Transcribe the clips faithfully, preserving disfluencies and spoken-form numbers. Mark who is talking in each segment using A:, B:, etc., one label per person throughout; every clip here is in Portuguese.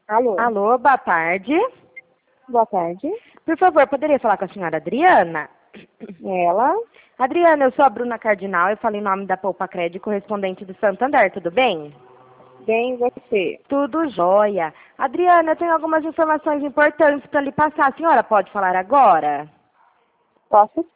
A: Alô?
B: Alô, boa tarde.
A: Boa tarde.
B: Por favor, poderia falar com a senhora Adriana?
A: Ela?
B: Adriana, eu sou a Bruna Cardinal, eu falo em nome da Poupa Crédito, correspondente do Santander, tudo bem?
A: Bem, você?
B: Tudo jóia. Adriana, eu tenho algumas informações importantes para lhe passar. A senhora pode falar agora?
A: Posso?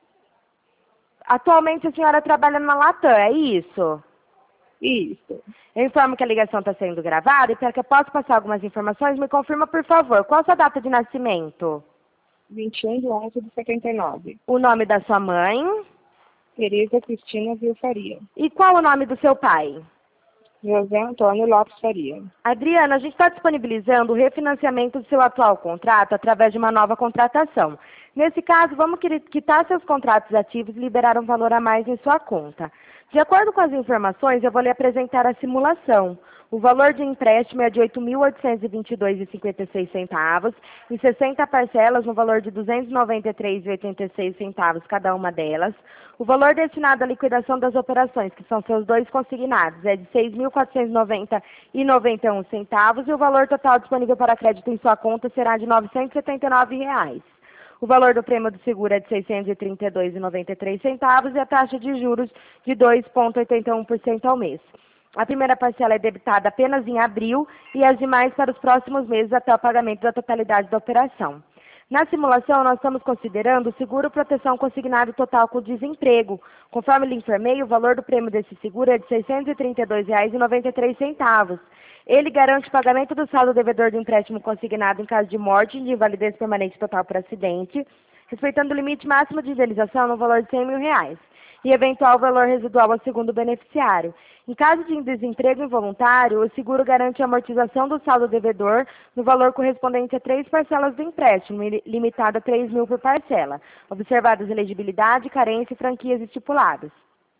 B: Atualmente a senhora trabalha na Latam, é isso?
A: Isso.
B: Eu informo que a ligação está sendo gravada e para que eu possa passar algumas informações, me confirma, por favor, qual a sua data de nascimento?
A: vinte e um de onze de setenta e nove.
B: O nome da sua mãe?
A: Tereza Cristina Vilfaria.
B: E qual o nome do seu pai?
A: José Antônio Lopes Faria.
B: Adriana, a gente está disponibilizando o refinanciamento do seu atual contrato através de uma nova contratação. Nesse caso, vamos quitar seus contratos ativos e liberar um valor a mais em sua conta. De acordo com as informações, eu vou lhe apresentar a simulação. O valor de empréstimo é de oito mil oitocentos e vinte e dois reais e cinquenta e seis centavos, em sessenta parcelas no valor de duzentos e noventa e três reais e oitenta e seis centavos cada uma delas. O valor destinado à liquidação das operações, que são seus dois consignados, é de seis mil quatrocentos e noventa reais e noventa e um centavos e o valor total disponível para crédito em sua conta será de novecentos e setenta e nove reais. O valor do prêmio do seguro é de seiscentos e trinta e dois reais e noventa e três centavos e a taxa de juros de dois vírgula oitenta e um por cento ao mês. A primeira parcela é debitada apenas em abril e as demais para os próximos meses até o pagamento da totalidade da operação. Na simulação, nós estamos considerando o seguro proteção consignado total com desemprego. Conforme lhe informei, o valor do prêmio desse seguro é de seiscentos e trinta e dois reais e noventa e três centavos. Ele garante o pagamento do saldo devedor do empréstimo consignado em caso de morte e de invalidez permanente total por acidente, respeitando o limite máximo de indenização no valor de cem mil reais. E eventual valor residual ao segundo beneficiário. Em caso de desemprego involuntário, o seguro garante a amortização do saldo devedor no valor correspondente a três parcelas do empréstimo, limitado a três mil por parcela, observadas elegibilidade, carência e franquias estipuladas.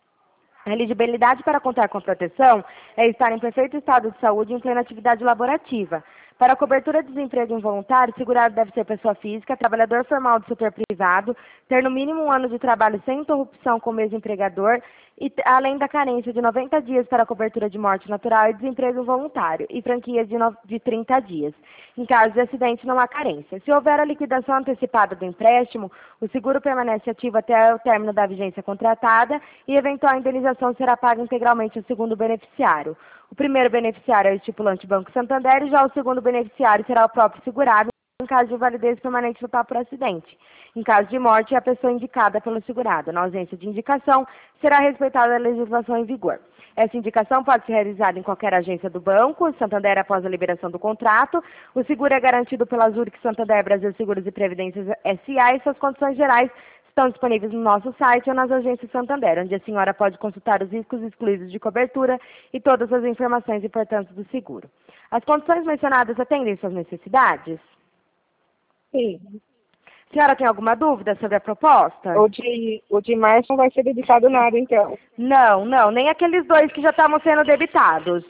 B: A elegibilidade para contar com a proteção é estar em perfeito estado de saúde e em plena atividade laborativa. Para a cobertura de desemprego involuntário, o segurado deve ser pessoa física, trabalhador formal do setor privado, ter no mínimo um ano de trabalho sem interrupção com o mesmo empregador, e, além da carência de noventa dias para a cobertura de morte natural e desemprego involuntário, e franquias de, no, de trinta dias. Em caso de acidente, não há carência. Se houver a liquidação antecipada do empréstimo, o seguro permanece ativo até o término da vigência contratada e eventual indenização será paga integralmente ao segundo beneficiário. O primeiro beneficiário é o estipulante Banco Santander e já o segundo beneficiário será o próprio segurado em caso de invalidez permanente total por acidente. Em caso de morte, é a pessoa indicada pelo segurado. Na ausência de indicação, será respeitada a legislação em vigor. Essa indicação pode ser realizada em qualquer agência do banco, Santander após a liberação do contrato. O seguro é garantido pela Zurich Santander Brasil Seguros e Previdências S A e suas condições gerais estão disponíveis no nosso site ou nas agências Santander, onde a senhora pode consultar os riscos excluídos de cobertura e todas as informações importantes do seguro. As condições mencionadas atendem suas necessidades?
A: Sim.
B: A senhora tem alguma dúvida sobre a proposta?
A: O de, o de março não vai ser debitado nada, então.
B: Não, não, nem aqueles dois que já estavam sendo debitados.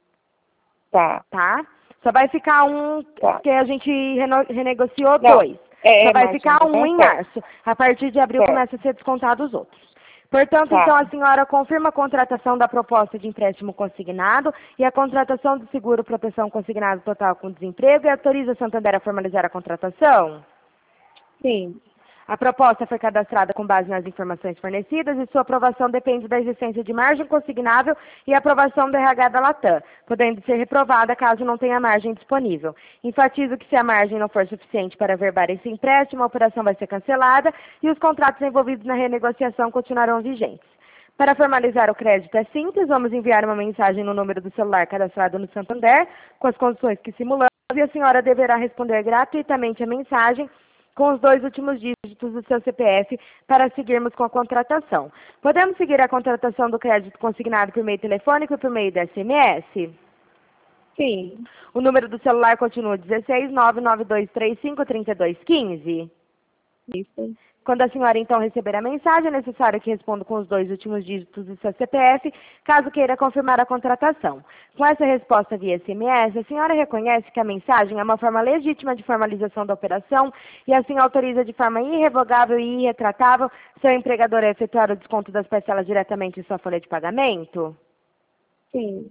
A: Tá.
B: Tá? Só vai ficar um,
A: Tá.
B: que a gente reno, renegociou
A: Não,
B: dois.
A: É,
B: Só
A: é
B: vai
A: março,
B: ficar
A: então,
B: um em
A: certo.
B: março. A partir de abril
A: Certo.
B: começa a ser descontado os outros. Portanto,
A: Tá.
B: então, a senhora confirma a contratação da proposta de empréstimo consignado e a contratação do seguro proteção consignado total com desemprego e autoriza a Santander a formalizar a contratação?
A: Sim.
B: A proposta foi cadastrada com base nas informações fornecidas e sua aprovação depende da existência de margem consignável e aprovação do R H da Latam, podendo ser reprovada caso não tenha margem disponível. Enfatizo que se a margem não for suficiente para averbar esse empréstimo, a operação vai ser cancelada e os contratos envolvidos na renegociação continuarão vigentes. Para formalizar o crédito é simples, vamos enviar uma mensagem no número do celular cadastrado no Santander, com as condições que simulamos, e a senhora deverá responder gratuitamente a mensagem com os dois últimos dígitos do seu C P F para seguirmos com a contratação. Podemos seguir a contratação do crédito consignado por meio telefônico e por meio de S M S?
A: Sim.
B: O número do celular continua dezesseis, nove nove dois três cinco, três dois um cinco?
A: Isso.
B: Quando a senhora, então, receber a mensagem, é necessário que responda com os dois últimos dígitos do seu C P F, caso queira confirmar a contratação. Com essa resposta via S M S, a senhora reconhece que a mensagem é uma forma legítima de formalização da operação e assim autoriza de forma irrevogável e irretratável seu empregador a efetuar o desconto das parcelas diretamente em sua folha de pagamento?
A: Sim.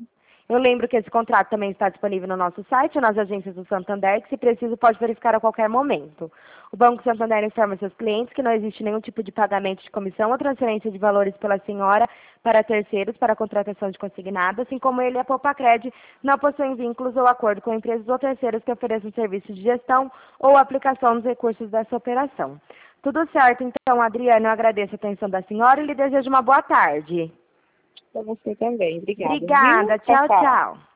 B: Eu lembro que esse contrato também está disponível no nosso site, nas agências do Santander, que se preciso pode verificar a qualquer momento. O Banco Santander informa seus clientes que não existe nenhum tipo de pagamento de comissão ou transferência de valores pela senhora para terceiros para a contratação de consignado, assim como ele e a Popacred não possuem vínculos ou acordo com empresas ou terceiros que ofereçam serviços de gestão ou aplicação dos recursos dessa operação. Tudo certo, então, Adriana, eu agradeço a atenção da senhora e lhe desejo uma boa tarde.
A: Para você também. Obrigada.
B: Obrigada.
A: Viu?
B: Tchau, tchau.